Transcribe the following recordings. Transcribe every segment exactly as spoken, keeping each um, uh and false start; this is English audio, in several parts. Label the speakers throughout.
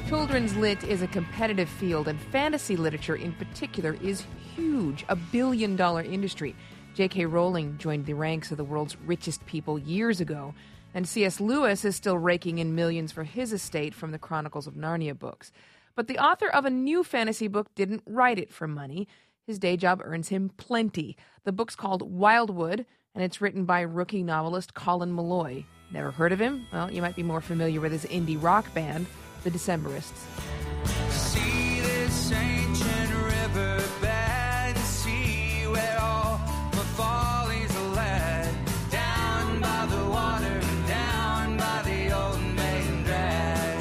Speaker 1: Children's lit is a competitive field, and fantasy literature in particular is huge, a billion-dollar industry. J K. Rowling joined the ranks of the world's richest people years ago, and C S. Lewis is still raking in millions for his estate from the Chronicles of Narnia books. But the author of a new fantasy book didn't write it for money. His day job earns him plenty. The book's called Wildwood, and it's written by rookie novelist Colin Meloy. Never heard of him? Well, you might be more familiar with his indie rock band, the Decemberists.
Speaker 2: See this ancient river bed, see where all my follies are led, down by the water, down by the old main drag.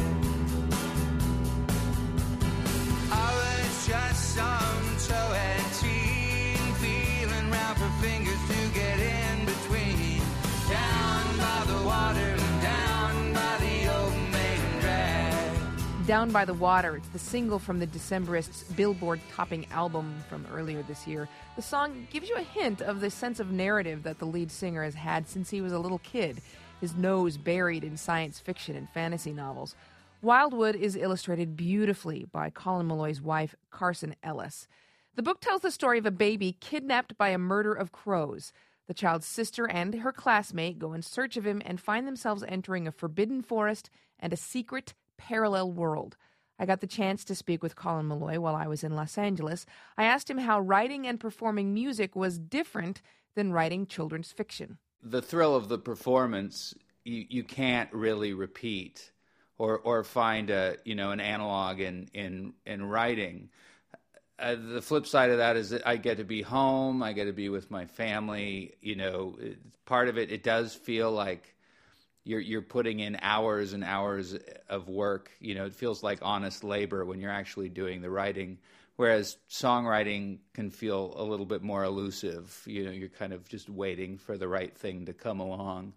Speaker 2: I was just some toe-head teen, feeling round for fingers to get in between, down by the water, down by the old main drag.
Speaker 1: Down by the Water. It's the single from the Decemberists' Billboard-topping album from earlier this year. The song gives you a hint of the sense of narrative that the lead singer has had since he was a little kid, his nose buried in science fiction and fantasy novels. Wildwood is illustrated beautifully by Colin Meloy's wife, Carson Ellis. The book tells the story of a baby kidnapped by a murder of crows. The child's sister and her classmate go in search of him and find themselves entering a forbidden forest and a secret parallel world. I got the chance to speak with Colin Meloy while I was in Los Angeles. I asked him how writing and performing music was different than writing children's fiction.
Speaker 3: The thrill of the performance, you, you can't really repeat or or find a you know an analog in in in writing. Uh, the flip side of that is that I get to be home, I get to be with my family. You know, it, part of it, it does feel like You're you're putting in hours and hours of work. You know, it feels like honest labor when you're actually doing the writing. Whereas songwriting can feel a little bit more elusive. You know, you're kind of just waiting for the right thing to come along.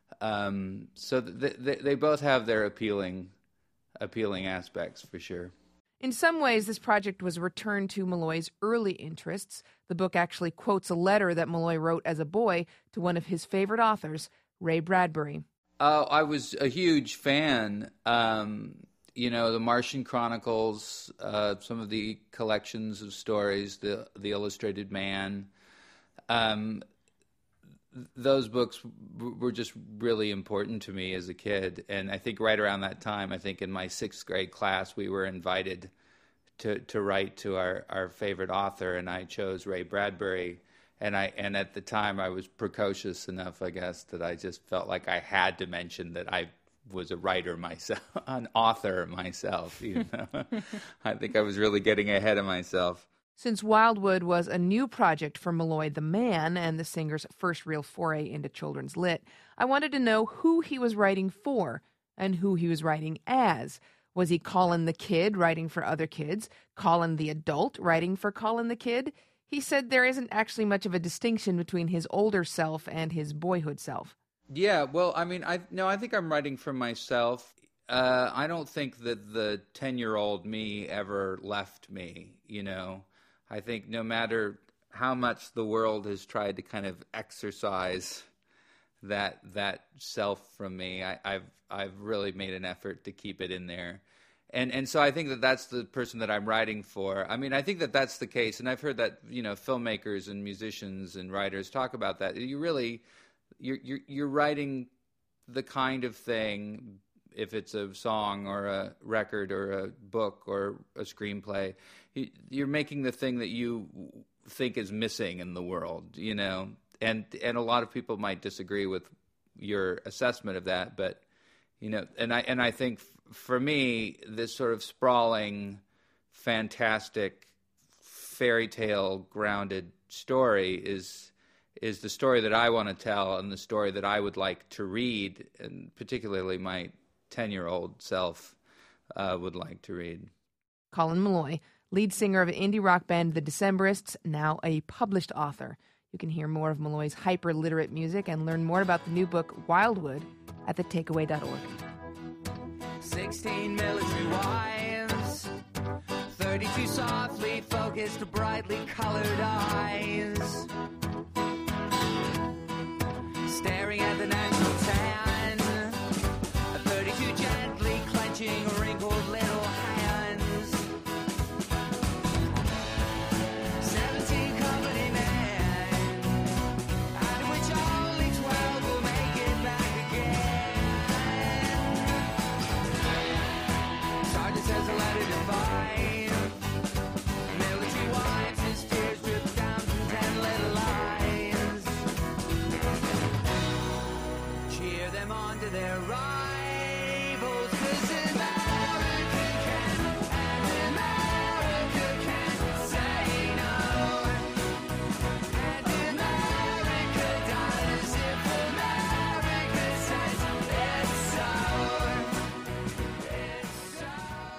Speaker 3: Um, so th- th- they both have their appealing, appealing aspects for sure.
Speaker 1: In some ways, this project was a return to Meloy's early interests. The book actually quotes a letter that Meloy wrote as a boy to one of his favorite authors, Ray Bradbury.
Speaker 3: Uh, I was a huge fan. Um, you know, the Martian Chronicles, uh, some of the collections of stories, the the Illustrated Man. Um, those books w- were just really important to me as a kid. And I think right around that time, I think in my sixth grade class, we were invited to, to write to our, our favorite author, and I chose Ray Bradbury. And I and at the time I was precocious enough, I guess, that I just felt like I had to mention that I was a writer myself, an author myself. You know, I think I was really getting ahead of myself.
Speaker 1: Since Wildwood was a new project for Meloy the man and the singer's first real foray into children's lit, I wanted to know who he was writing for and who he was writing as. Was he Colin the kid writing for other kids? Colin the adult writing for Colin the kid? He said there isn't actually much of a distinction between his older self and his boyhood self.
Speaker 3: Yeah, well, I mean, I no, I think I'm writing for myself. Uh, I don't think that the ten-year-old me ever left me, you know. I think no matter how much the world has tried to kind of exercise that that self from me, I, I've I've really made an effort to keep it in there. And and so I think that that's the person that I'm writing for. I mean, I think that that's the case, and I've heard that, you know, filmmakers and musicians and writers talk about that. You really, you're you're, you're writing the kind of thing, if it's a song or a record or a book or a screenplay, you're making the thing that you think is missing in the world, you know. And and a lot of people might disagree with your assessment of that, but you know, and I and I think. For me, this sort of sprawling, fantastic, fairy tale grounded story is is the story that I want to tell and the story that I would like to read, and particularly my ten-year-old self uh, would like to read.
Speaker 1: Colin Meloy, lead singer of indie rock band The Decemberists, now a published author. You can hear more of Meloy's hyper-literate music and learn more about the new book, Wildwood, at the takeaway dot org.
Speaker 2: Sixteen military wives, thirty-two softly focused, brightly colored eyes, staring at the natural tan, thirty-two gently clenching wrinkled little their rivals. 'Cause America can, and America can't say no. And America does if America says it's so. It's so.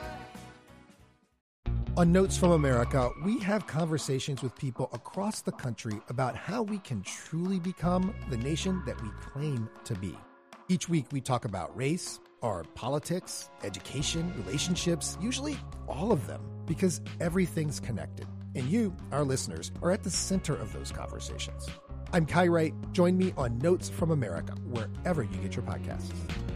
Speaker 4: On Notes from America, we have conversations with people across the country about how we can truly become the nation that we claim to be. Each week, we talk about race, our politics, education, relationships, usually all of them, because everything's connected. And you, our listeners, are at the center of those conversations. I'm Kai Wright. Join me on Notes from America, wherever you get your podcasts.